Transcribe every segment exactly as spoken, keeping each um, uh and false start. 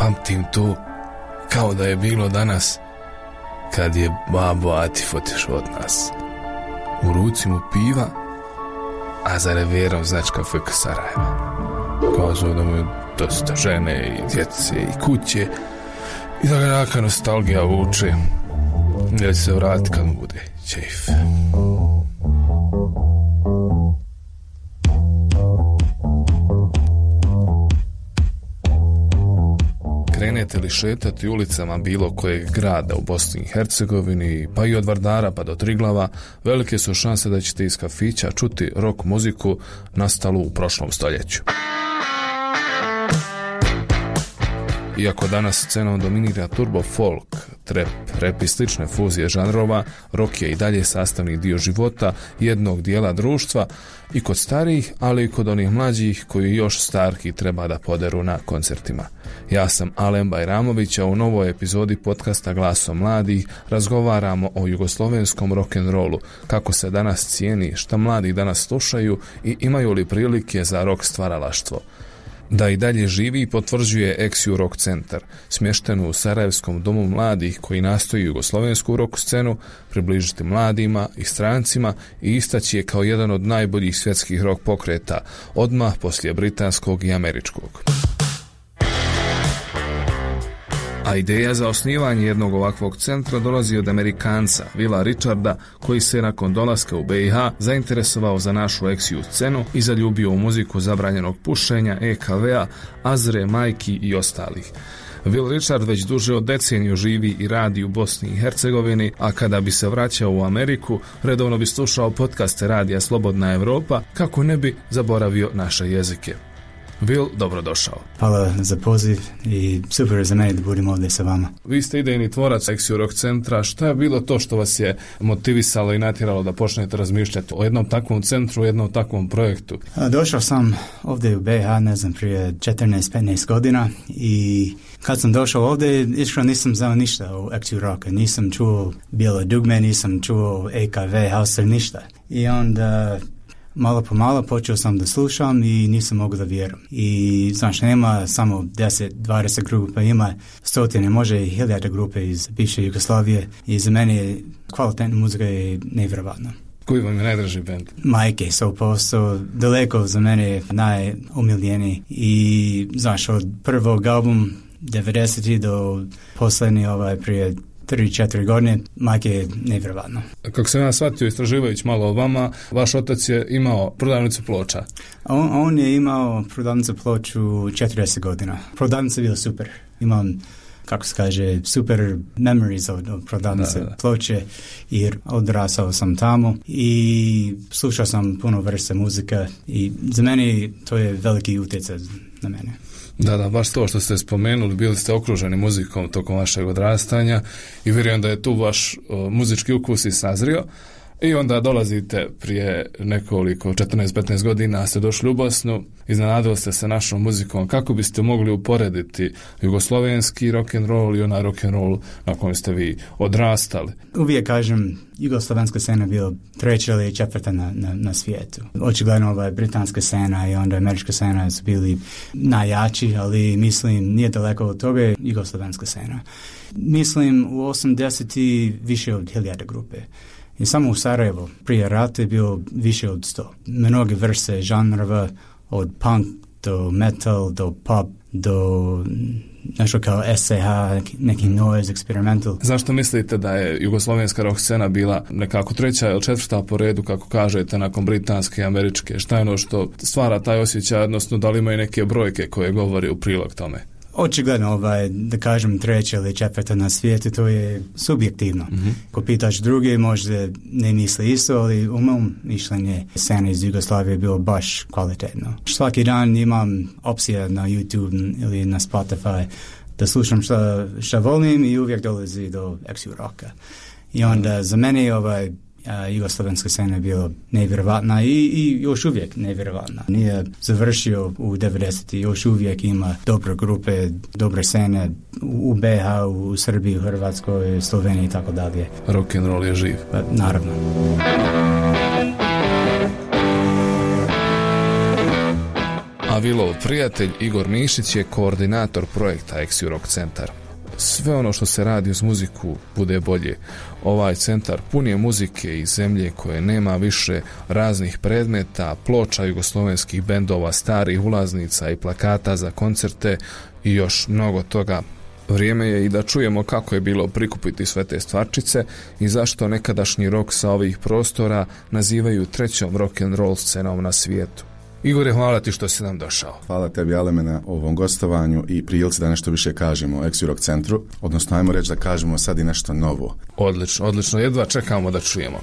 Pamtim to kao da je bilo danas, kad je babo Atif otišao od nas. U ruci mu piva, a za reverom značka F K Sarajeva. Kazao da mu je dosta žene i djece i kuće i da ga jaka nostalgija vuče. Ja ću se vratiti kad mu bude čejf. Krenete li šetati ulicama bilo kojeg grada u Bosni i Hercegovini, pa i od Vardara pa do Triglava, velike su šanse da ćete iz kafića čuti rock muziku nastalu u prošlom stoljeću. Iako danas scenom dominira turbo folk, trap, rap i slične fuzije žanrova, rock je i dalje sastavni dio života jednog dijela društva i kod starijih, ali i kod onih mlađih koji još starki treba da poderu na koncertima. Ja sam Alen Bajramović, a u novoj epizodi podcasta Glasom mladih razgovaramo o jugoslovenskom rock'n'rollu, kako se danas cijeni, šta mladi danas slušaju i imaju li prilike za rock stvaralaštvo. Da i dalje živi potvrđuje Exiu Rock Centar, smještenu u Sarajevskom domu mladih koji nastoji jugoslovensku rock scenu približiti mladima i strancima i istaći je kao jedan od najboljih svjetskih rock pokreta, odmah poslije britanskog i američkog. A ideja za osnivanje jednog ovakvog centra dolazi od Amerikanca, Willa Richarda, koji se nakon dolaska u B i H zainteresovao za našu Exiu scenu i zaljubio u muziku zabranjenog pušenja, E K V-a, Azre, Majki i ostalih. Will Richard već duže od deceniju živi i radi u Bosni i Hercegovini, a kada bi se vraćao u Ameriku, redovno bi slušao podcaste radija Slobodna Evropa, kako ne bi zaboravio naše jezike. Will, dobrodošao. Hvala za poziv i super za mene da budem ovdje sa vama. Vi ste idejni tvorac Exiu Rock Centra. Šta je bilo to što vas je motivisalo i natjeralo da počnete razmišljati o jednom takvom centru, o jednom takvom projektu? A, došao sam ovdje u B i H, ne znam, prije četrnaest petnaest godina i kad sam došao ovdje, iskreno nisam znao ništa o Exiu Rocka. Nisam čuo Bijelo dugme, nisam čuo E K V, Hauser, ništa. I onda malo po malo počeo sam da slušam i nisam mogao da vjerujem. I znaš, nema samo deset dvadeset grupa, ima stotine, može i hiljada grupe iz bivše Jugoslavije i za mene kvalitetna muzika je nevjerovatna. Koji vam je najdraži band? Majke, sto posto, daleko za mene najomiljeniji i znaš, od prvog album devedesetih do posljednji ovaj prije tri četiri godine, Majke je nevjerovatno. Kako sam ja shvatio istraživajući malo o vama, vaš otac je imao prodavnicu ploča. On, on je imao prodavnicu ploču četrdeset godina. Prodavnica je bila super. Imam, kako se kaže, super memories od, od prodavnice da, da. ploče, jer odrasao sam tamo i slušao sam puno vrste muzika i za mene to je veliki utjecaj na mene. Da, da, baš to što ste spomenuli, bili ste okruženi muzikom tokom vašeg odrastanja i vjerujem da je tu vaš o, muzički ukus i sazrio i onda dolazite prije nekoliko četrnaest petnaest godina, ste došli u Bosnu, iznenadili ste se našom muzikom. Kako biste mogli uporediti jugoslovenski rock'n'roll i onaj rock'n'roll na kojem ste vi odrastali? Uvijek kažem, jugoslovenska scena je bila treća ili četvrta na, na, na svijetu. Očigledno ova britanska scena i onda američka scena su bili najjači, ali mislim nije daleko od toga je jugoslovenska scena. Mislim u osamdesetih više od hiljada grupe. I samo u Sarajevu prije rata je bilo više od sto. Mnoge vrste žanrova, od punk do metal, do pop, do nešto kao S C H, neki noise, experimental. Zašto mislite da je jugoslovenska rock scena bila nekako treća ili četvrta po redu, kako kažete, nakon britanske i američke? Šta je ono što stvara taj osjećaj, odnosno da li imaju neke brojke koje govori u prilog tome? Očigledno, ovaj, da kažem treća ili četvrta na svijetu, to je subjektivno. Mm-hmm. Ko pitaš druge, možda ne misle isto, ali u mom mišljenje scena iz Jugoslavije je bilo baš kvalitetno. Svaki dan imam opcija na YouTube ili na Spotify da slušam šta, šta volim i uvijek dolazi do Exiu Rocka. I onda za mene ovaj Uh, jugoslovenska scena je bila nevjerovatna i, i još uvijek nevjerovatna. Nije završio u devedesetih, još uvijek ima dobre grupe, dobre scene u B H, u Srbiji, u Hrvatskoj, Sloveniji i tako dalje. Rock'n'roll je živ. Pa, naravno. A a Vilov prijatelj Igor Mišić je koordinator projekta Exiu-Rock centar. Sve ono što se radi uz muziku bude bolje. Ovaj centar pun je muzike iz zemlje koje nema više, raznih predmeta, ploča jugoslovenskih bendova, starih ulaznica i plakata za koncerte i još mnogo toga. Vrijeme je i da čujemo kako je bilo prikupiti sve te stvarčice i zašto nekadašnji rock sa ovih prostora nazivaju trećom rock'n'roll scenom na svijetu. Igore, hvala ti što si nam došao. Hvala tebi, Aleme, na ovom gostovanju i prilici da nešto više kažemo o Exiu-Rock centru, odnosno ajmo reći da kažemo sad i nešto novo. Odlično, odlično, jedva čekamo da čujemo.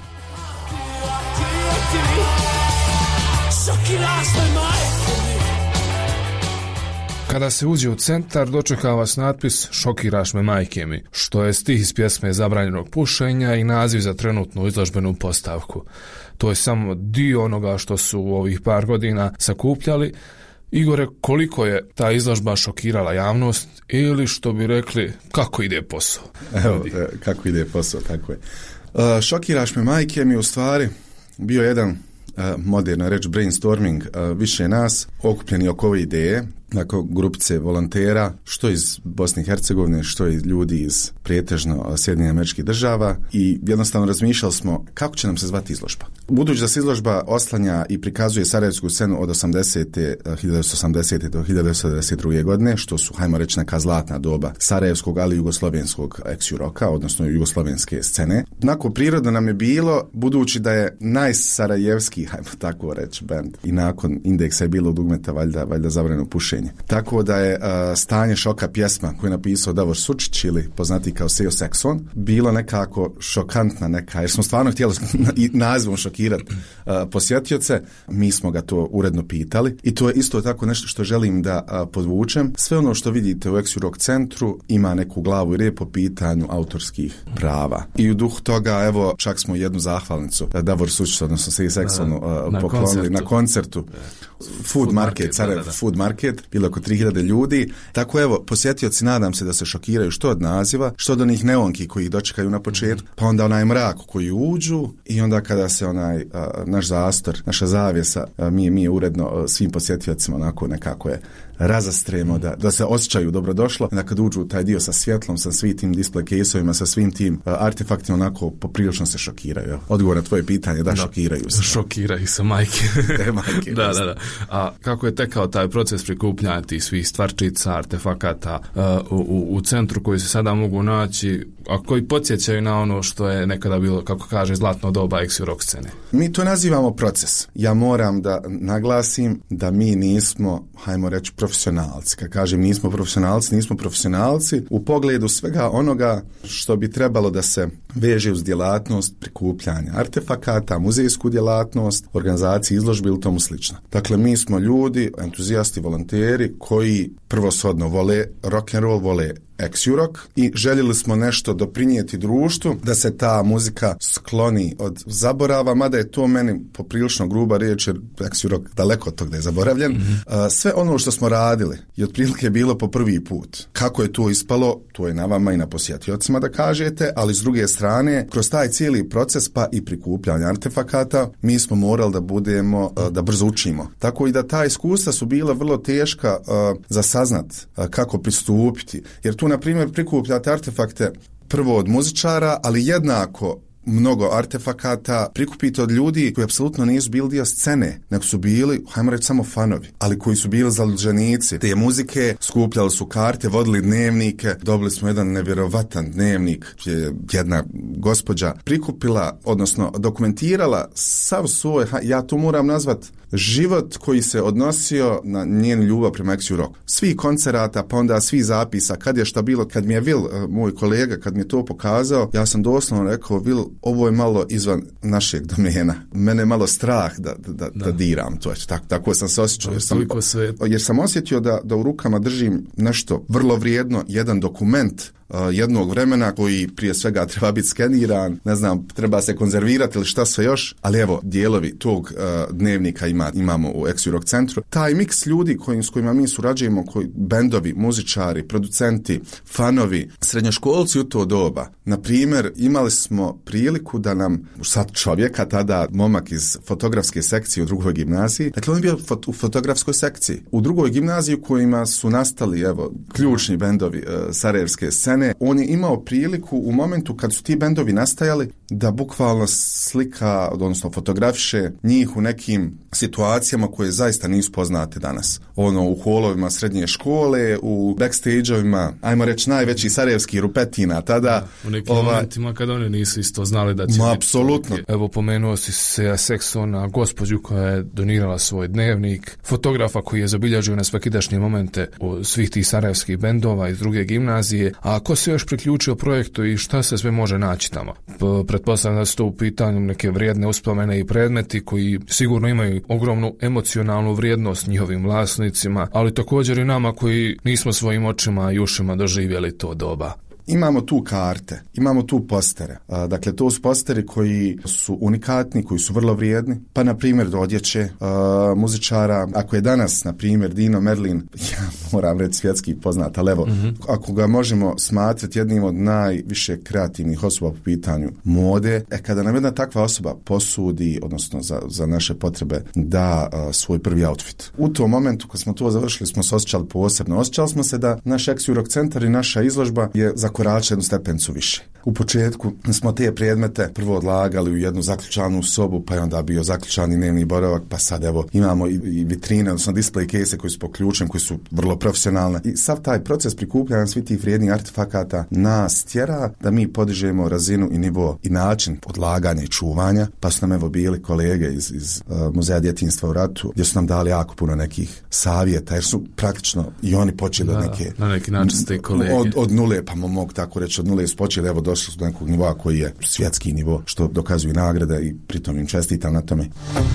Kada se uđe u centar, dočeka vas natpis "Šokiraš me, majke mi", što je stih iz pjesme Zabranjenog pušenja i naziv za trenutnu izložbenu postavku. To je samo dio onoga što su u ovih par godina sakupljali. Igore, koliko je ta izložba šokirala javnost ili, što bi rekli, kako ide posao? Evo, kako ide posao, tako je. Uh, šokiraš me, majke mi, u stvari bio jedan uh, moderno reći brainstorming uh, više nas okupljeni oko ove ideje, dakle grupice volontera, što iz Bosne i Hercegovine, što iz ljudi iz pretežno Sjedinjenih Američkih Država, i jednostavno razmišljali smo kako će nam se zvati izložba. Budući da se izložba oslanja i prikazuje sarajevsku scenu od osamdesete, hiljadu devetsto osamdesete do hiljadu devetsto devedeset druge godine, što su, hajmo reći, neka zlatna doba sarajevskog, ali jugoslovenskog Exiu-Rocka, odnosno jugoslovenske scene. Onako prirodno nam je bilo, budući da je najsarajevski, hajmo tako reći, band, i nakon Indeksa je bilo dugmeta valjda, valjda Zabranjeno pušenje. Tako da je uh, Stanje šoka pjesma koju je napisao Davor Sučić, ili poznati kao Seo Saxon, bilo nekako šokantna neka, jer smo stvarno htjeli i nazivom šokirati uh, posjetioce. Mi smo ga to uredno pitali i to je isto tako nešto što želim da uh, podvučem. Sve ono što vidite u Exiu-Rock centru ima neku glavu i rep po pitanju autorskih prava. I u duhu toga, evo, čak smo jednu zahvalnicu uh, Davor Sučić, odnosno Seo Saxonu, uh, na poklonili koncertu. na koncertu. Food, Food Market, market sada da, da. Food Market, bilo oko tri hiljade ljudi. Tako evo, posjetioci, nadam se da se šokiraju što od naziva, što od onih neonki koji ih dočekaju na početku, pa onda onaj mrak koji uđu i onda kada se onaj a, naš zastor, naša zavjesa, a, mi, mi je uredno a, svim posjetiocima onako nekako je razastremo, da, da se osjećaju dobrodošlo, da kad uđu taj dio sa svjetlom, sa svim tim display case-ovima, sa svim tim a, artefaktima, onako poprilično se šokiraju. Odgovor na tvoje pitanje, da, da šokiraju se. Šokiraju se, majke. E, majke. da, da, da. A kako je tekao taj proces prikupljanja tih svih stvarčica, artefakata uh, u, u centru koji se sada mogu naći, a koji podsjećaju na ono što je nekada bilo, kako kaže, zlatno doba Exiu-Rock scene? Mi to nazivamo proces. Ja moram da naglasim da mi nismo, hajmo reći, profesionalci. Kad kažem nismo profesionalci, nismo profesionalci u pogledu svega onoga što bi trebalo da se veže uz djelatnost prikupljanja artefakata, muzejsku djelatnost, organizaciju izložbi ili tomu slično. Dakle, mi smo ljudi, entuzijasti, volonteri koji prvoshodno vole rock'n'roll, vole Exiu-Rock i željeli smo nešto doprinijeti društvu da se ta muzika skloni od zaborava, mada je to meni poprilično gruba riječ, jer Exiu-Rock daleko od tog da je zaboravljen. Mm-hmm. Uh, sve ono što smo radili je otprilike bilo po prvi put. Kako je to ispalo, to je na vama i na posjetiocima da kažete, ali s druge strane, kroz taj cijeli proces pa i prikupljanja artefakata, mi smo morali da budemo, uh, da brzo učimo. Tako i da ta iskustva su bila vrlo teška uh, za saznat uh, kako pristupiti, jer tu, na primjer, prikupljate artefakte prvo od muzičara, ali jednako mnogo artefakata prikupite od ljudi koji apsolutno nisu bili dio scene, nego su bili, hajmo reći, samo fanovi, ali koji su bili zaljuđenici te muzike, skupljali su karte, vodili dnevnike, dobili smo jedan nevjerovatan dnevnik, je jedna gospođa prikupila, odnosno dokumentirala sav svoj, ja to moram nazvat, život koji se odnosio na njenu ljubav prema Exiu-Rock. Svi koncerata, pa onda svi zapisa, kad je šta bilo, kad mi je Vil, moj kolega, kad mi je to pokazao, ja sam doslovno rekao, Vil, ovo je malo izvan našeg domena. Mene je malo strah da, da, da, da diram to. Tako, tako sam se osjećao. Jer sam, jer sam osjetio da, da u rukama držim nešto vrlo vrijedno, jedan dokument uh, jednog vremena koji prije svega treba biti skeniran, ne znam, treba se konzervirati ili šta sve još, ali evo, dijelovi tog uh, dnevnika ima, imamo u Exu Rock centru. Taj miks ljudi kojim, s kojima mi surađujemo, koji, bendovi, muzičari, producenti, fanovi, srednjoškolci u to doba. Na primjer, imali smo priliku da nam, sad čovjeka, tada momak iz fotografske sekcije u drugoj gimnaziji, dakle on je bio fot, u fotografskoj sekciji. U drugoj gimnaziji u kojima su nastali, evo, ključni bendovi uh, sarajevske scene, on je imao priliku u momentu kad su ti bendovi nastajali da bukvalno slika, odnosno fotografiše njih u nekim situacijama koje zaista nisu poznate danas. Ono, u holovima srednje škole, u backstage-ovima, ajmo reći, najveći sarajevskih rupetina tada. Da, u nekim ova, momentima kada oni nisu isto znali da će ma, apsolutno. Evo, pomenuo si se Seksona, gospođu koja je donirala svoj dnevnik, fotografa koji je zabilježio na svakidašnje momente u svih tih sarajevskih bendova iz druge gimnazije. A ko se još priključio projektu i šta se sve može naći tamo? P- pretpostavljam da su to u pitanju neke vrijedne uspomene i predmeti koji sigurno imaju ogromnu emocionalnu vrijednost njihovim vlasnicima, ali također i nama koji nismo svojim očima i ušima doživjeli to doba. Imamo tu karte, imamo tu postere. A, dakle, to su posteri koji su unikatni, koji su vrlo vrijedni. Pa, na primjer, odjeće a, muzičara. Ako je danas, na primjer, Dino Merlin, ja moram reći svjetski poznat, ali evo, mm-hmm. ako ga možemo smatrati jednim od najviše kreativnih osoba po pitanju mode, e, kada nam jedna takva osoba posudi, odnosno za, za naše potrebe, da a, svoj prvi outfit. U tom momentu, kad smo to završili, smo se osjećali posebno. Osjećali smo se da naš Exu Rock centar i naša izložba je za korač jednu stepencu više. U početku smo te predmete prvo odlagali u jednu zaključanu sobu, pa je onda bio zaključani dnevni boravak, pa sad evo imamo i, i vitrine, odnosno display case koji su poključeni, koji su vrlo profesionalne. I sav taj proces prikupljanja svih tih vrijednih artefakata nas tjera da mi podižemo razinu i nivo i način odlaganja i čuvanja, pa su nam evo bili kolege iz, iz uh, Muzeja djetinjstva u ratu, gdje su nam dali jako puno nekih savjeta, jer su praktično i oni počeli da, od neke... Na neki način ste kolege. Od, od nule, pa mogu tako reći, od nule su počeli, evo došli su do nekog nivoa koji je svjetski nivo, što dokazuju nagrade i pritom im čestitam na tome.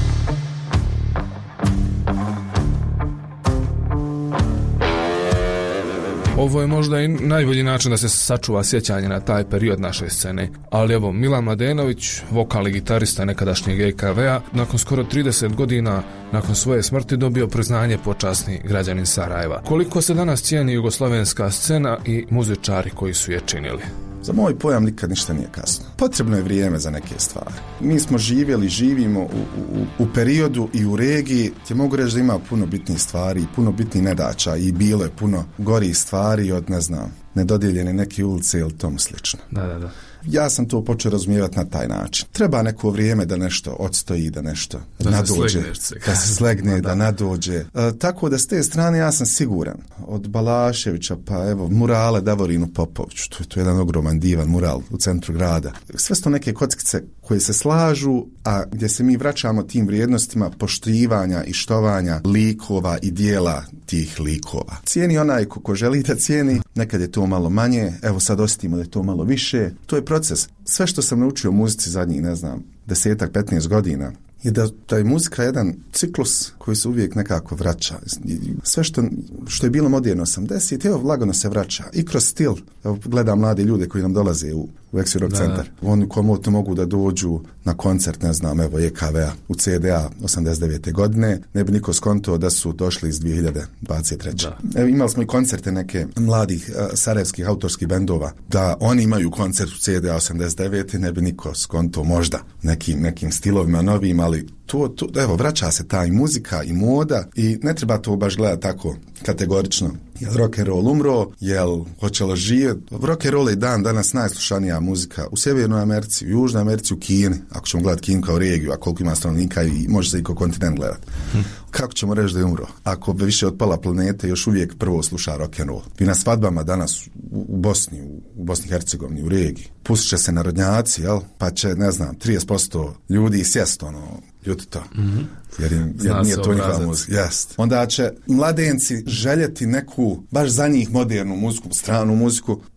Ovo je možda i najbolji način da se sačuva sjećanje na taj period naše scene. Ali evo, Milan Mladenović, vokal i gitarista nekadašnjeg E K V-a, nakon skoro trideset godina nakon svoje smrti dobio priznanje počasni građanin Sarajeva. Koliko se danas cijeni jugoslovenska scena i muzičari koji su je činili? Za moj pojam nikad ništa nije kasno. Potrebno je vrijeme za neke stvari. Mi smo živjeli, živimo u, u, u periodu i u regiji gdje mogu reći da ima puno bitnih stvari, puno bitnih nedaća i bilo je puno gorih stvari od, ne znam, nedodijeljene neke ulice ili tom slično. Da, da, da. Ja sam to počeo razumijevati na taj način. Treba neko vrijeme da nešto odstoji, da nešto da nadođe, se da se slegne, da. da nadođe. E, tako da s te strane ja sam siguran. Od Balaševića pa evo murale Davorinu Popoviću. To je, to je jedan ogroman divan mural u centru grada. Sve su to neke kockice koje se slažu, a gdje se mi vraćamo tim vrijednostima poštivanja i štovanja likova i dijela tih likova. Cijeni onaj ko, ko želi da cijeni, nekad je to malo manje, evo sad osjetimo da je to malo više. To je proces. Sve što sam naučio u muzici zadnjih, ne znam, desetak, petnaest godina, je da, da je muzika jedan ciklus koji se uvijek nekako vraća. Sve što, što je bilo moderno osamdeset, evo lagano se vraća. I kroz stil, evo gledam mlade ljude koji nam dolaze u, u Exu Rock centar. Oni komotno mogu da dođu na koncert, ne znam, evo E K V-a u C D A osamdeset devete godine, ne bi niko skontao da su došli iz dvije hiljade dvadeset treće. Evo, imali smo i koncerte neke mladih uh, sarajevskih autorskih bendova, da oni imaju koncert u C D A osamdeset devete ne bi niko skontao možda nekim, nekim stilovima novim, ali to, to, evo, vraća se ta i muzika i moda i ne treba to baš gledati tako kategorično. Jel rock and roll umro, jel hoćelo živjeti? Rock and roll je dan danas najslušanija muzika u Sjevernoj Americi, u Južnoj Americi, u Kini, ako ćemo gledati Kinu kao regiju, a koliko ima stanovnika i može se i kao kontinent gledati. Hm. Kako ćemo reći da je umro? Ako bi više od pola planete još uvijek prvo sluša rock and roll. Vi na svadbama danas u, u Bosni, u, u Bosni i Hercegovini, u regiji, pustit će se narodnjaci, jel? Pa će, ne znam, trideset posto ljudi sjest, ono, ljuti to. Mm-hmm. Jer, im, jer nije to njihova muzika. Jest. Onda će mladenci željeti neku, baš za njih modernu muziku, stranu muziku,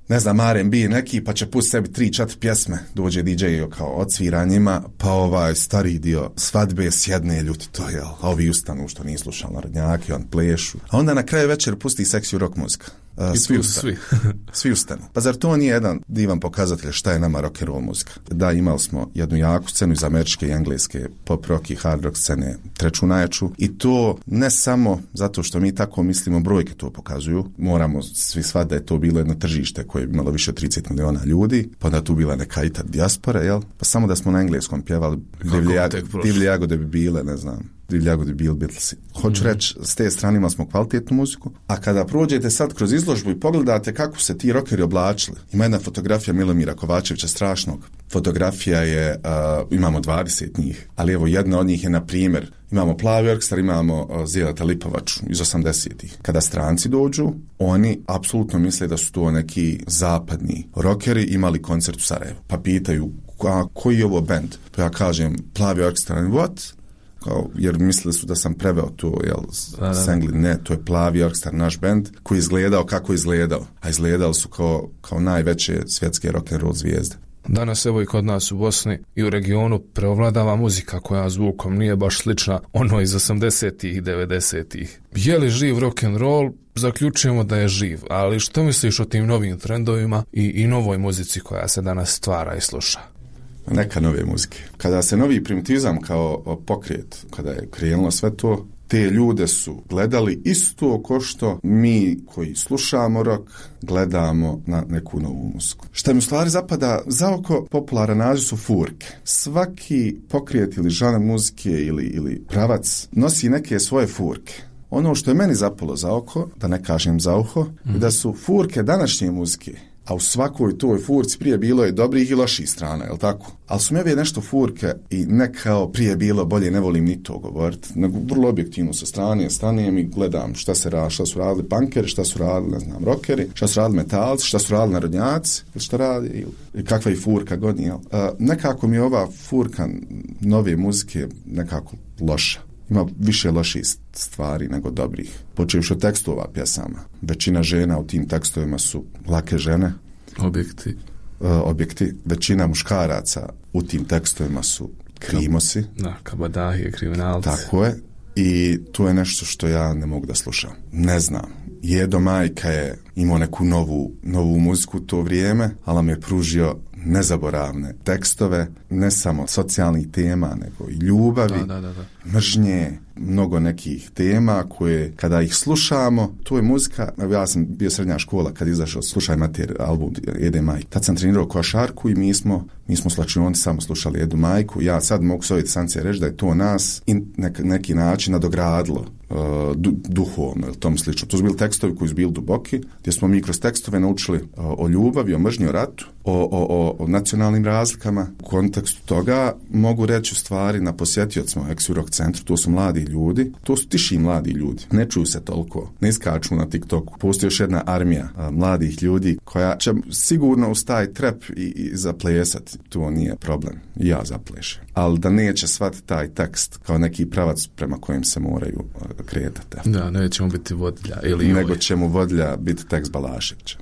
ne znam, R and B neki, pa će pustiti sebi tri, četiri pjesme, dođe D J kao odsvira njima, pa ovaj stari dio svadbe sjedne ljuti to, jel, a ovi ustanu što nije slušali narodnjake, on plešu. A onda na kraju večer pusti seksiju rock muzika. Uh, svi ustanu. Svi. Svi ustanu. Pa zar to nije jedan divan pokazatelj šta je nama rock and roll muzika? Da, imali smo jednu jaku scenu iz američke i engleske pop rock i hard rock scene, treću najjaču, i to ne samo zato što mi tako mislimo, brojke to pokazuju. Moramo svi shvatiti da je to bilo jedno tržište koje je imalo više od trideset miliona ljudi, pa onda tu bila neka i ta dijaspora, jel? Pa samo da smo na engleskom pjevali divlje, jag- divlje jagode bi bile, ne znam, divlje jagode bi bili Beatlesi. Hoću mm. reći, s te strane imali smo kvalitetnu muziku, a kada prođete sad kroz izložbu i pogledate kako se ti rockeri oblačili, ima jedna fotografija Milomira Kovačevića strašnog. Fotografija je, uh, imamo dvadeset njih, ali evo jedna od njih je, na primjer, imamo Plavi orkestar, imamo uh, Zeleta Lipovaču iz osamdesetih. Kada stranci dođu, oni apsolutno misle da su to neki zapadni rockeri imali koncert u Sarajevu. Pa pitaju, a koji je ovo band? Pa ja kažem, Plavi orkestar, what? Kao, jer mislili su da sam preveo to, jel, s Engli, ne, to je Plavi orkestar, naš band, koji je izgledao kako je izgledao, a izgledali su kao, kao najveće svjetske rock'n'roll zvijezde. Danas evo i kod nas u Bosni i u regionu preovladava muzika koja zvukom nije baš slična ono iz osamdesetih i devedesetih. Je li živ rock'n'roll? Zaključujemo da je živ, ali što misliš o tim novim trendovima i, i novoj muzici koja se danas stvara i sluša? Neka nove muzike. Kada se novi primitivizam kao pokret, kada je krenulo sve to, te ljude su gledali isto ko što mi koji slušamo rock gledamo na neku novu muziku. Šta mi u stvari zapada za oko, popularan naziv su furke. Svaki pokret ili žanar muzike ili, ili pravac nosi neke svoje furke. Ono što je meni zapalo za oko, da ne kažem za uho, mm. da su furke današnje muzike. A u svakoj toj furci prije bilo je dobrih i loših strana, jel tako? Ali su mi ove nešto furke i ne kao prije bilo bolje, ne volim ni to govoriti, nego vrlo objektivno sa strane, stanem i gledam šta se radi, šta su radili punkeri, šta su radili, ne znam, rockeri, šta su radili metalci, šta su radili narodnjaci, šta radi, i kakva je furka god, jel? Uh, nekako mi je ova furka nove muzike nekako loša. Ima više loših stvari nego dobrih. Počevši od tekstova pjesama. Većina žena u tim tekstovima su lake žene. Objekti. Uh, objekti. Većina muškaraca u tim tekstovima su krimosi. Da, kabadahije, kriminalci. Tako je. I to je nešto što ja ne mogu da slušam. Ne znam. Jedo Majka je imao neku novu, novu muziku u to vrijeme, ali mi je pružio nezaboravne tekstove, ne samo socijalnih tema, nego i ljubavi, da, da, da, da. mržnje, mnogo nekih tema koje, kada ih slušamo, to je muzika. Ja sam bio srednja škola kad izašao Slušaj mater album Jede Majke. Tad sam trenirao košarku i mi smo, mi smo slačioni samo slušali Jedu Majku. Ja sad mogu s ove distancije reći da je to nas i nek, neki način nadogradilo Du, duhovno ili tom slično. To su bili tekstovi koji su bili duboki, gdje smo mi kroz tekstove naučili o, o ljubavi, o mržnji, o ratu, o, o, o, o nacionalnim razlikama. U kontekstu toga mogu reći u stvari na posjetiocima u Ex-Rock centru, to su mladi ljudi, to su tiši mladi ljudi, ne čuju se toliko, ne iskaču na TikToku. Postoji još jedna armija a, mladih ljudi koja će sigurno uz taj trep i, i zaplesati, to nije problem, i ja zaplešem. Ali da neće shvatiti taj tekst kao neki pravac prema kojem se moraju kretati. Da, nećemo biti vodilja. Ili nego joj. Ćemo vodilja biti tekst Balaševića.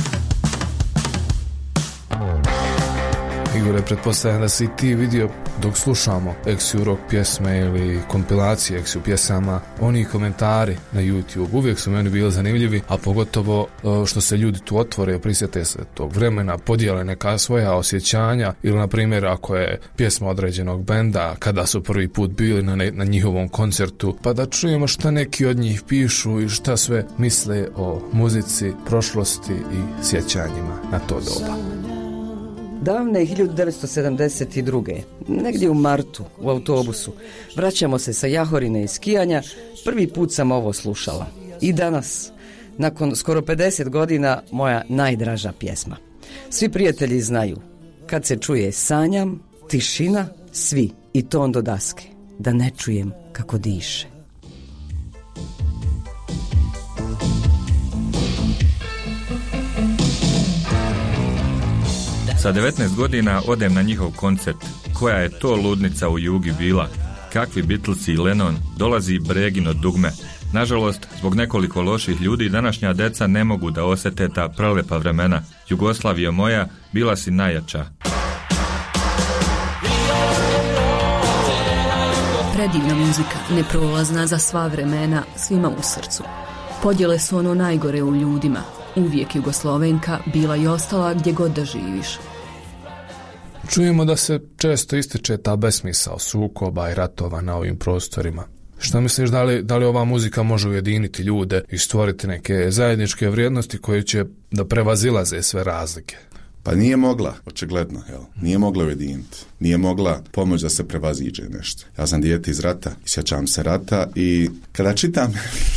Igore, pretpostavljam da si ti vidio dok slušamo Ex-U rock pjesme ili kompilacije Ex-U pjesama, oni komentari na YouTube uvijek su meni bili zanimljivi, a pogotovo što se ljudi tu otvore, prisjete se tog vremena, podijele neka svoja osjećanja ili na primjer ako je pjesma određenog benda, kada su prvi put bili na, ne, na njihovom koncertu, pa da čujemo šta neki od njih pišu i šta sve misle o muzici, prošlosti i sjećanjima na to doba. Davne hiljadu devetsto sedamdeset druge. negdje u martu u autobusu, vraćamo se sa Jahorine i skijanja, prvi put sam ovo slušala. I danas, nakon skoro pedeset godina, moja najdraža pjesma. Svi prijatelji znaju, kad se čuje sanjam, tišina, svi i ton do daske, da ne čujem kako diše. Sa devetnaest godina odem na njihov koncert. Koja je to ludnica u Jugi bila? Kakvi Beatlesi i Lennon, dolazi Bregin od dugme. Nažalost, zbog nekoliko loših ljudi današnja deca ne mogu da osete ta prelepa vremena. Jugoslavija moja, bila si najjača. Predivna muzika, neprolazna za sva vremena, svima u srcu. Podjele su ono najgore u ljudima. Uvijek Jugoslovenka bila i ostala gdje god da živiš. Čujemo da se često ističe ta besmisao sukoba i ratova na ovim prostorima. Šta misliš, da li, da li ova muzika može ujediniti ljude i stvoriti neke zajedničke vrijednosti koje će da prevazilaze sve razlike? Pa nije mogla, očigledno, jel? Nije mogla ujediniti. Nije mogla pomoći da se prevaziđe nešto. Ja sam dijete iz rata, sjećam se rata i kada čitam,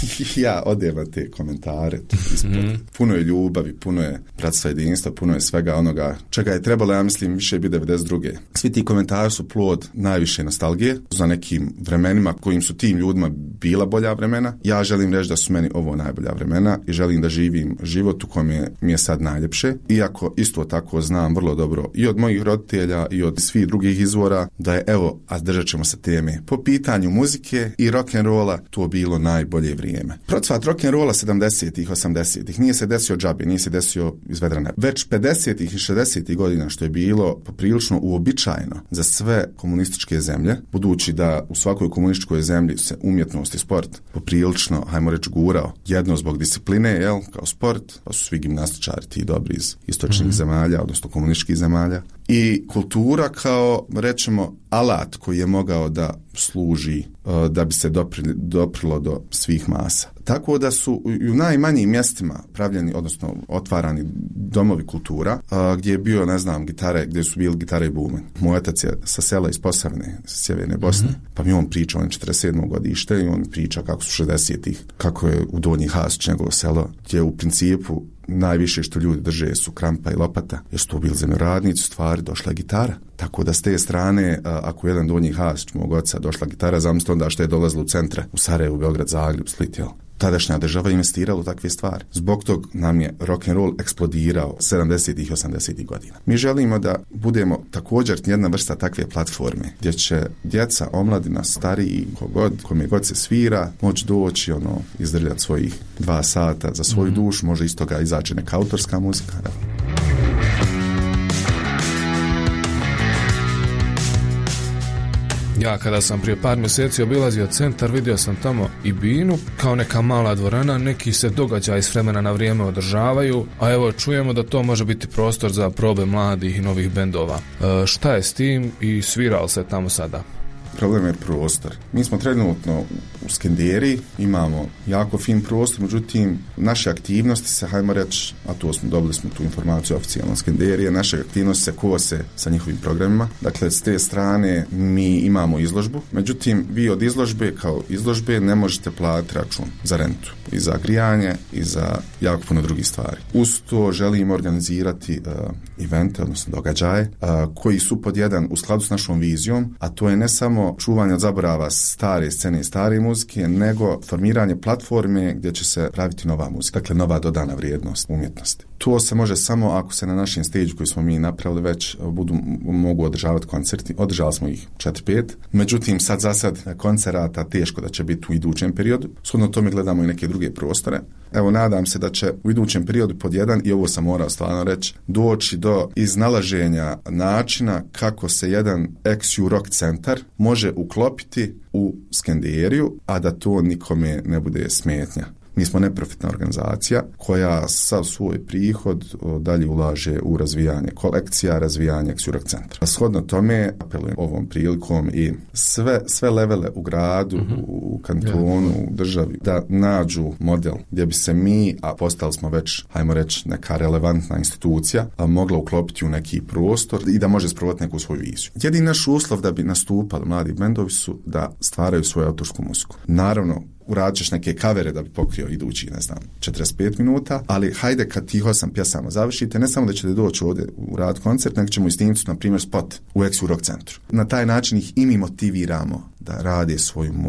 ja odem na te komentare. Mm-hmm. Puno je ljubavi, puno je bratstva, jedinstva, puno je svega onoga čega je trebalo, ja mislim, više biti devedeset druge. Svi ti komentari su plod najviše nostalgije za nekim vremenima kojim su tim ljudima bila bolja vremena. Ja želim reći da su meni ovo najbolja vremena i želim da živim život u kojem je, mi je sad najljepše. Iako isto tako znam vrlo dobro i od mojih roditelja i od svih drugih izvora da je, evo, a držat ćemo se teme, po pitanju muzike i rock'n'rolla to bilo najbolje vrijeme. Procvat rock'n'rolla sedamdesetih, osamdesetih nije se desio džabe, nije se desio iz vedra neba. Već pedesetih i šezdesetih godina, što je bilo poprilično uobičajeno za sve komunističke zemlje, budući da u svakoj komunističkoj zemlji se umjetnost i sport poprilično, hajmo reći, gurao. Jedno zbog discipline, jel, kao sport, pa su svi gimnastičari ti dobri iz istočnih mm-hmm. zemalja, odnosno komunističkih zemalja. I kultura kao, rečemo, alat koji je mogao da služi uh, da bi se dopri, doprilo do svih masa. Tako da su i u najmanjim mjestima pravljeni, odnosno otvarani domovi kultura, uh, gdje je bio, ne znam, gitare, gdje su bili gitare i bumen. Moj otac je sa sela iz Posavine, sa sjeverne Bosne, mm-hmm. pa mi on priča, on je četrdeset sedmo godište i on priča kako su šezdesetih, kako je u Donji Hasić njegovo selo, gdje u principu najviše što ljudi drže su krampa i lopata, jer su to bili zemljoradnici, stvari, došla je gitara. Tako da s te strane, ako jedan Donji Hasić mog oca došla gitara, zamislite onda što je dolazilo u centre, u Sarajevu, Beograd, Zagreb, Split, jel? Tadašnja država investirala u takve stvari. Zbog tog nam je rock'n'roll eksplodirao sedamdesetih i osamdesetih godina. Mi želimo da budemo također jedna vrsta takve platforme, gdje će djeca, omladina, stariji, kogod, kome god se svira, moći doći, ono, izdrljati svojih dva sata za svoju mm-hmm. dušu, može iz toga izaći neka autorska muzika. Da. Ja kada sam prije par mjeseci obilazio centar, vidio sam tamo i binu, kao neka mala dvorana, neki se događaji s vremena na vrijeme održavaju, a evo čujemo da to može biti prostor za probe mladih i novih bendova. E, šta je s tim i svira li se tamo sada? Problem je prostor. Mi smo trenutno u Skenderiji, imamo jako fin prostor, međutim, naše aktivnosti se, hajmo reći, a to smo, dobili smo tu informaciju oficijalno Skenderije, naše aktivnosti se kose sa njihovim programima. Dakle, s te strane mi imamo izložbu, međutim, vi od izložbe kao izložbe ne možete platiti račun za rentu i za grijanje i za jako puno drugih stvari. Uz to želimo organizirati uh, evente, odnosno događaje, uh, koji su pod jedan u skladu s našom vizijom, a to je ne samo čuvanje od zaborava stare scene i stare muzike, nego formiranje platforme gdje će se praviti nova muzika, dakle nova dodana vrijednost umjetnosti. To se može samo ako se na našem stage koji smo mi napravili već budu, mogu održavati koncerti. Održali smo ih četiri pet, međutim sad za sad koncerata teško da će biti u idućem periodu. Shodno tome gledamo i neke druge prostore. Evo, nadam se da će u idućem periodu pod jedan, i ovo sam morao stvarno reći, doći do iznalaženja načina kako se jedan ex ju rock centar može uklopiti u Skenderiju, a da to nikome ne bude smetnja. Mi smo neprofitna organizacija koja sav svoj prihod dalje ulaže u razvijanje kolekcija, razvijanje ex-ju rock centra. Shodno tome, apelujem ovom prilikom i sve, sve levele u gradu, mm-hmm. u kantonu, yeah. u državi, da nađu model gdje bi se mi, a postali smo već, hajmo reći, neka relevantna institucija, a mogla uklopiti u neki prostor i da može sprovoditi neku svoju viziju. Jedini naš uslov da bi nastupali mladi bendovi su da stvaraju svoju autorsku muziku. Naravno, uradit ćeš neke kavere da bi pokrio idući, ne znam, četrdeset pet minuta, ali hajde kad tih osam pjesama završite, ne samo da ćete doći ovdje u rad koncert, nego ćemo istiniti, na primjer, spot u ex-ju rock centru. Na taj način ih i mi motiviramo da rade svoju muziku.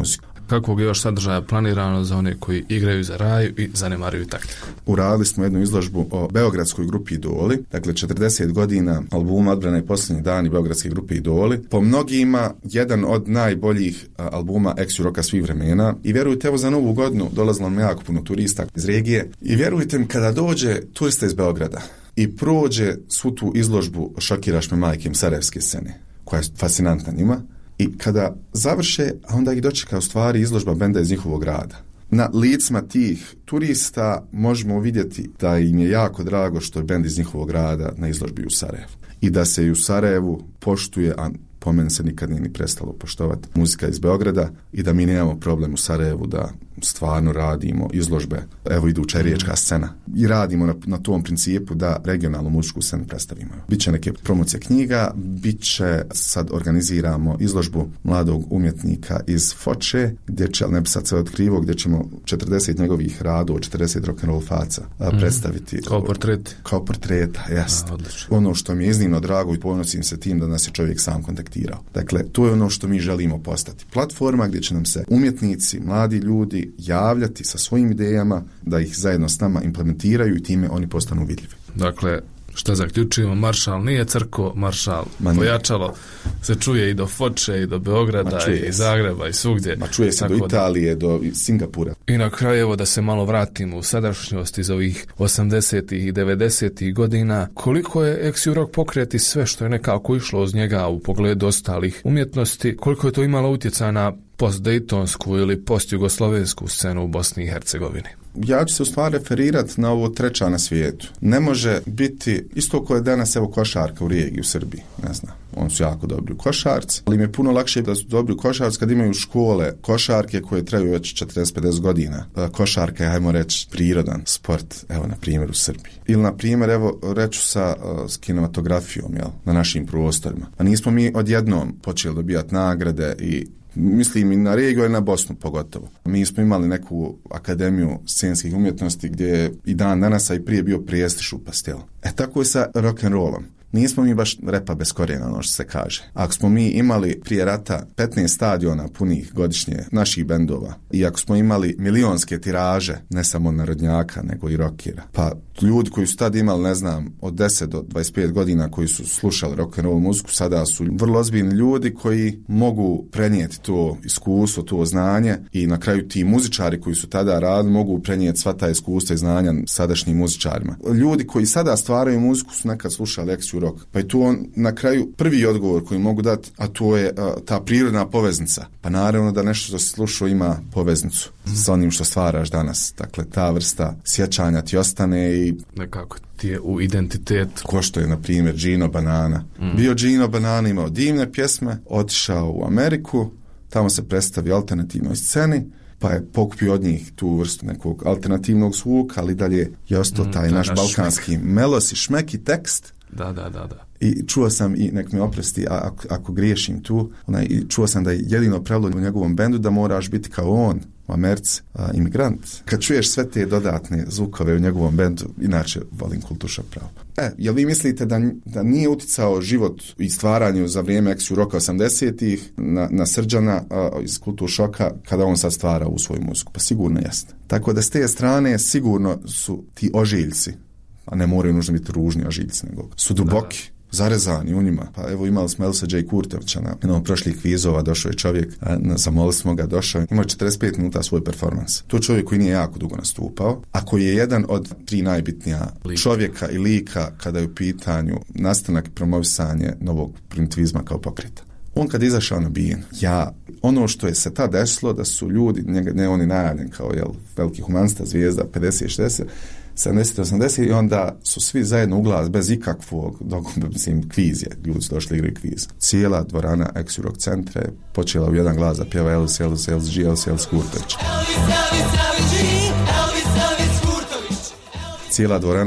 kakvog je još sadržaja planirano za one koji igraju za raju i zanemaruju taktiku? Uradili smo jednu izložbu o beogradskoj grupi Idoli, dakle četrdeset godina albuma Odbrana i posljednji dani beogradske grupe Idoli. Po mnogima jedan od najboljih albuma ex-roka svih vremena i vjerujte, evo za novu godinu dolazilo nam jako puno turista iz regije i vjerujte mi, kada dođe turista iz Beograda i prođe svu tu izložbu Šokiraš me majke sarajevske scene, koja je fascinantna njima, i kada završe, a onda ih dočeka u stvari izložba benda iz njihovog grada. Na licima tih turista možemo vidjeti da im je jako drago što je bend iz njihovog grada na izložbi u Sarajevu. I da se i u Sarajevu poštuje, a po meni se nikad nije ni prestalo poštovati muzika iz Beograda i da mi nemamo problem u Sarajevu da stvarno radimo izložbe, evo iduća riječka scena, i radimo na, na tom principu da regionalnu muzičku scenu predstavimo. Biće neke promocije knjiga, biće, sad organiziramo izložbu mladog umjetnika iz Foče, gdje će, ne bi sad se otkrivo, gdje ćemo četrdeset njegovih radova, četrdeset rock'n'roll faca mm. predstaviti. Kao portret. Kao portreta, jest. Ono što mi je iznimno drago i ponosim se tim da nas je čovjek sam kontaktirao. Dakle, to je ono što mi želimo postati. Platforma gdje će nam se umjetnici, mladi ljudi javljati sa svojim idejama, da ih zajedno s nama implementiraju i time oni postanu vidljivi. Dakle, što zaključujemo, maršal nije crko, maršal Ma pojačalo se čuje i do Foče, i do Beograda, i Zagreba, i svugdje. Ma čuje se tako do Italije, do Singapura. I na kraju, evo da se malo vratimo u sadašnjost iz ovih osamdesetih i devedesetih godina, koliko je ex-rock pokret i sve što je nekako išlo uz njega u pogledu ostalih umjetnosti, koliko je to imalo utjecaj na post-dejtonsku ili post-jugoslovensku scenu u Bosni i Hercegovini? Ja ću se u stvari referirati na ovo treća na svijetu. Ne može biti isto koje je danas evo košarka u regiji u Srbiji, ne znam. Oni su jako dobri u košarci, ali im je puno lakše da su dobri u košarci kad imaju škole košarke koje traju već četrdeset pedeset godina. Košarka je, hajmo reći, prirodan sport, evo na primjer u Srbiji. Ili na primjer, evo reću sa uh, s kinematografijom, jel, na našim prostorima. A nismo mi odjednom počeli dobijati nagrade i mislim i na regiju i na Bosnu pogotovo. Mi smo imali neku akademiju scenskih umjetnosti gdje je i dan danas, a i prije bio prijestiž upast, jel? E tako je sa rock'n'rollom. Nismo mi baš repa bez korijena, ono što se kaže. Ako smo mi imali prije rata petnaest stadiona punih godišnje naših bendova i ako smo imali milionske tiraže, ne samo narodnjaka, nego i rockera, pa ljudi koji su tad imali, ne znam, od deset do dvadeset pet godina koji su slušali rock'n'roll muziku, sada su vrlo ozbiljni ljudi koji mogu prenijeti to iskustvo, to znanje i na kraju ti muzičari koji su tada radili mogu prenijeti sva ta iskustva i znanja sadašnjim muzičarima. Ljudi koji sada stvaraju muziku su nekad slušali ex-rock. Pa je tu on na kraju prvi odgovor koji mogu dati, a to je a, ta prirodna poveznica. Pa naravno da nešto što si slušao ima poveznicu mm. s onim što stvaraš danas. Dakle, ta vrsta sjećanja ti ostane i nekako ti je u identitetu. Ko što je, na primjer, Gino Banana. Mm. Bio Gino Banana, imao divne pjesme, otišao u Ameriku, tamo se predstavio alternativnoj sceni, pa je pokupio od njih tu vrstu nekog alternativnog zvuka, ali dalje je ostao taj mm, naš balkanski šmek. Melos i šmek i tekst. Da, da, da, da. I čuo sam, i nek me oprosti a, ako, ako griješim tu, onaj, i čuo sam da je jedino pravilo u njegovom bendu da moraš biti kao on, u Americi, a, imigrant. Kad čuješ sve te dodatne zvukove u njegovom bendu, inače volim Kultur Šok pravo. E, jel vi mislite da, da nije uticao život i stvaranju za vrijeme ex-roka osamdesetih na, na Srđana a, iz Kultur Šoka kada on sad stvara u svoju muziku? Pa sigurno jeste. Tako da s te strane sigurno su ti ožiljci, a ne moraju nužno biti ružni ožiljci, nego su duboki, da, zarezani u njima. Pa evo imali smo Elsa J. Kurtovića na jednom prošlih kvizova, došao je čovjek, a, zamolili smo ga, došao, imao četrdeset pet minuta svoj performans. To je čovjek koji nije jako dugo nastupao, a koji je jedan od tri najbitnija Lik. čovjeka i lika kada je u pitanju nastanak i promovisanje novog primitivizma kao pokreta. On kad je izašao na bijen, ja, ono što je se tad desilo, da su ljudi, njega, ne oni najavljen kao jel, veliki humanista, zvijezda, pedeset šezdeset, sedamdeset osamdeset i onda su svi zajedno u glas bez ikakvog, dok, mislim, kviz je, ljudi su došli igrati kviz. Cijela dvorana ex-rock centra je počela u jedan glas da pjeva Elvis, Elvis, Elvis, G, Elvis, Elvis Kurtović. Cijela dvorana su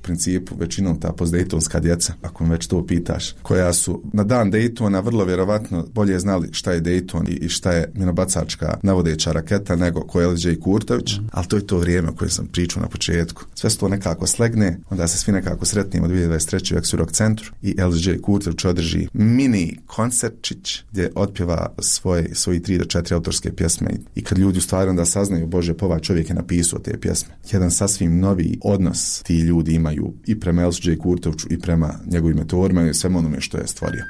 principu većinom ta postdejtonska djeca, ako me već to pitaš, koja su na dan Daytona vrlo vjerovatno bolje znali šta je Dayton i šta je minobacačka navodeća raketa nego ko je L J Kurtović, mm. ali to je to vrijeme o kojem sam pričao na početku. Sve se to nekako slegne, onda se svi nekako sretnimo dvije tisuće dvadeset treće u Exu Rock centru i L J Kurtović održi mini koncertčić gdje otpjeva svoje, svoji tri do četiri autorske pjesme i kad ljudi u stvari onda saznaju, Bože, pa ovaj čovjek je napisao te pjesme. Jedan sasvim novi odnos ti ljudi imaju i prema L J Kurtoviću i prema njegovim meteorima i svemu onome što je stvorio.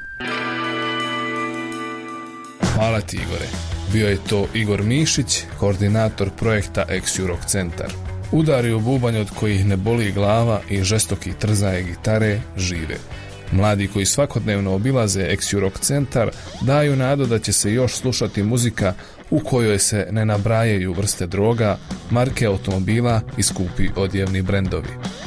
Hvala ti, Igore. Bio je to Igor Mišić, koordinator projekta Exu Rock centar. Udari u bubanj od kojih ne boli glava i žestoki trzaje gitare žive. Mladi koji svakodnevno obilaze Exu Rock centar daju nadu da će se još slušati muzika u kojoj se ne nabrajaju vrste droga, marke automobila i skupi odjevni brendovi.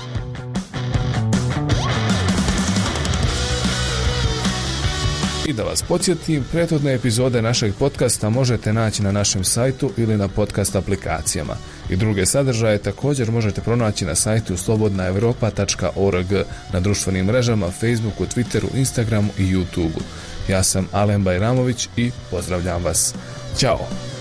I da vas podsjetim, prethodne epizode našeg podcasta možete naći na našem sajtu ili na podcast aplikacijama. I druge sadržaje također možete pronaći na sajtu slobodna europa tačka org, na društvenim mrežama, Facebooku, Twitteru, Instagramu i YouTubeu. Ja sam Alen Bajramović i pozdravljam vas. Ćao!